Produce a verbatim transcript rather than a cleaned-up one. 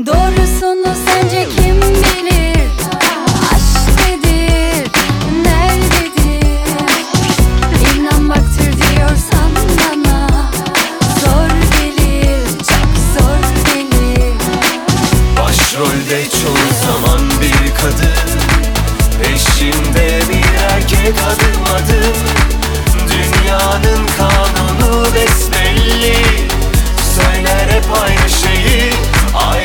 Doğrusunu sence kim bilir? Aşk nedir, nerededir? İnanmaktır diyorsan bana zor gelir, çok zor gelir. Başrolde çoğu zaman bir kadın, peşinde bir erkek adım adım. Dünyanın kanunu besbelli, söyler hep aynı şeyi.